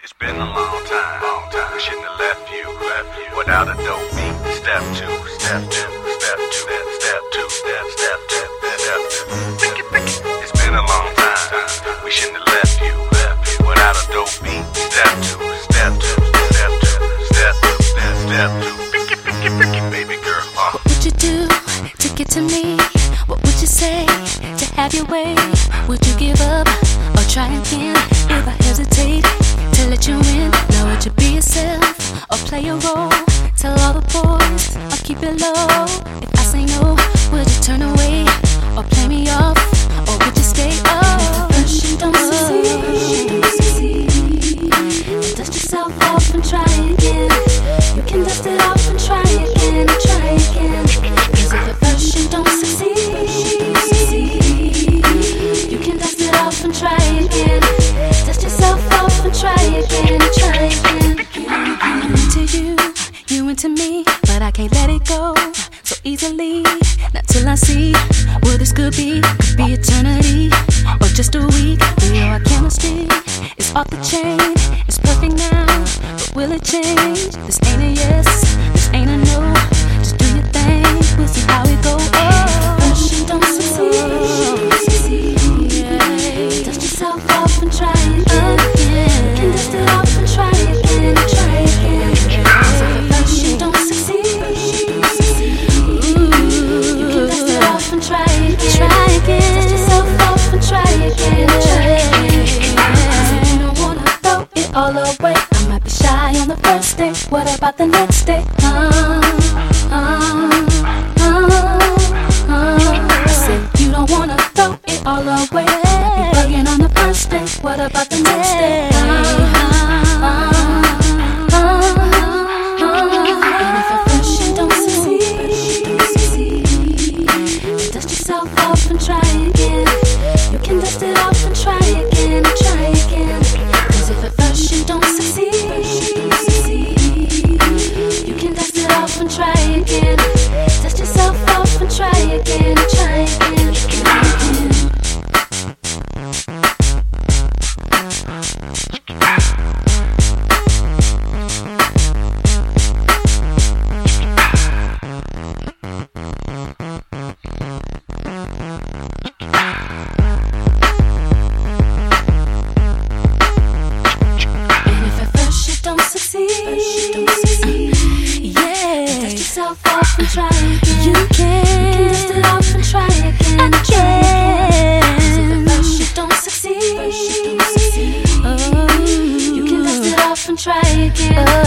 It's been a long time. We shouldn't have left you without a dope beat. Step two, step two, step two, step two, step two, step two. It's been a long time. We shouldn't have left you without a dope beat. Step two, step two, step two, step two, step two. Baby girl, What would you do to get to me? What would you say to have your way? Would you give up or try again? If I hesitate to let you in, now would you be yourself or play a role? Tell all the boys or keep it low. If I say no, would you turn away or play me off, or would you stay? Oh, first you don't succeed, then dust yourself off and try again. You can dust it off and try again, try again. 'Cause if at first you don't succeed, you can dust it off and try again. Dust yourself off and try again, try again. I'm into you, you into me, but I can't let it go so easily. Not till I see what this could be eternity or just a week. We know our chemistry is off the chain. It's perfect now, but will it change? This ain't a yes, this ain't a no. Just do your thing, we'll see how it goes. First you don't succeed, dust yourself off and try again. You can dust it off and try again, try again. So first you don't succeed, you can dust it off and try again, try again. Dust yourself off and try again, try again. You don't wanna throw it all away. I might be shy on the first day. What about the next day? I said you don't wanna throw it all away. Be bugging on the first day. What about the next day? And if at first you don't succeed, then dust yourself off and try again. You can dust it off and try again, try again. 'Cause if at first you don't succeed, you can dust it off and try again. Dust yourself off and try again, try again, try again. And if at first you don't succeed, dust yourself off and try again. You can dust it off and try again, try again. 'Cause if at first you don't succeed, you can dust it off and try again.